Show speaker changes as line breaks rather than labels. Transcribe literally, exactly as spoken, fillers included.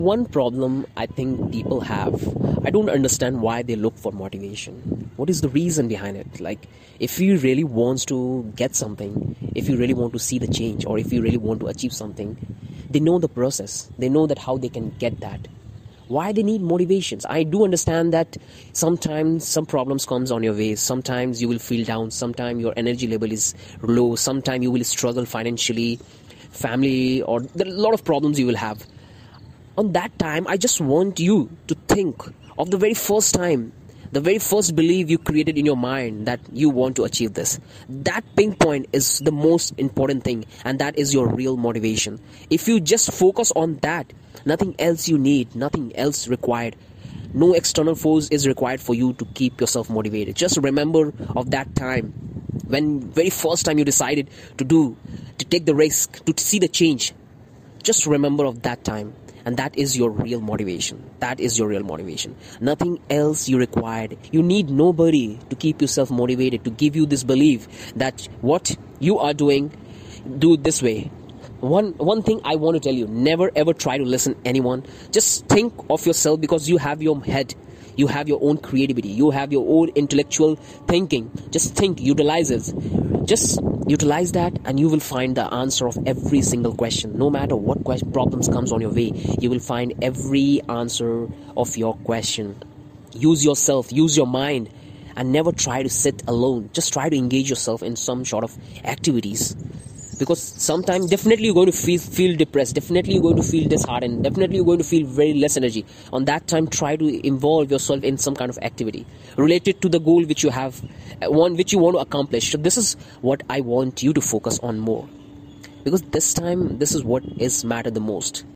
One problem I think people have, I don't understand why they look for motivation. What is the reason behind it? Like, if you really wants to get something, if you really want to see the change, or if you really want to achieve something, they know the process. They know that how they can get that. Why they need motivations? I do understand that sometimes some problems comes on your way. Sometimes you will feel down. Sometimes your energy level is low. Sometimes you will struggle financially, family, or there are a lot of problems you will have. On that time, I just want you to think of the very first time, the very first belief you created in your mind that you want to achieve this. That pinpoint is the most important thing, and that is your real motivation. If you just focus on that, nothing else you need, nothing else required. No external force is required for you to keep yourself motivated. Just remember of that time when very first time you decided to do, to take the risk, to see the change. Just remember of that time. And that is your real motivation. That is your real motivation. Nothing else you required. You need nobody to keep yourself motivated, to give you this belief that what you are doing, do it this way. One, one thing I want to tell you, never ever try to listen to anyone. Just think of yourself, because you have your head. You have your own creativity. You have your own intellectual thinking. Just think, utilize it. Just utilize that, and you will find the answer of every single question. No matter what question, problems comes on your way, you will find every answer of your question. Use yourself, use your mind, and never try to sit alone. Just try to engage yourself in some sort of activities. Because sometimes definitely you're going to feel feel depressed, definitely you're going to feel disheartened, definitely you're going to feel very less energy. On that time, try to involve yourself in some kind of activity related to the goal which you have, one which you want to accomplish. So this is what I want you to focus on more. Because this time, this is what is matter the most.